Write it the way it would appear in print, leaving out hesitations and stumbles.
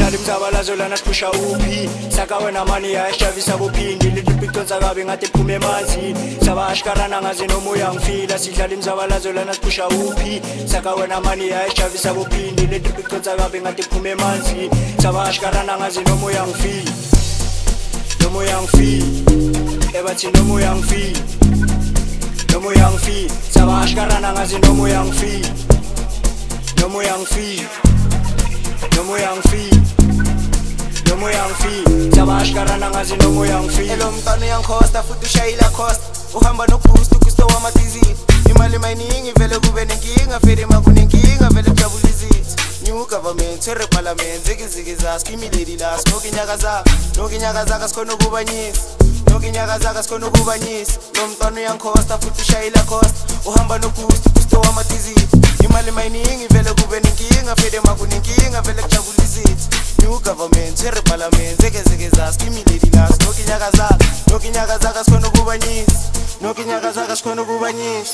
sidlala imizabalazo lana siphusha uphi saka wena mani yashavisa bophindi little pictures akabe ngathi iphume emanzini sabashkarana ngazi noma uyangifila sidlala imizabalazo lana siphusha uphi saka wena mani yashavisa bophindi little pictures akabe ngathi iphume emanzini sabashkarana ngazi noma uyangifila noma uyangifila ebathi noma uyangifila noma uyangifila sabashkarana ngazi noma uyangifila noma uyangifila noma uyangifila noma uyangifila sabashkarana ngazi noma uyangifila Hello mntwana uyangikhosta futhi ushayila costa uhamba noboost ukusto wamadizili imali mayiningi vele kube nenkinga fede makunenkinga vele kujabula izithi new government ere parliament zikiziki zazi kimi lady las nokinyaka zaka sikhona ukubanyisa nokinyaka zaka sikhona ukubanyisa lo mntwana uyangikhosta futhi ushayila costa uhamba noboost ukusto wamadizili imali mayiningi vele kube nenkinga fede makunenkinga vele kujabula izithi new government ere parliament zikiziki zazi kimi lady las nokinyaka zaka sikhona ukubanyisa nokinyaka zaka sikhona ukubanyisa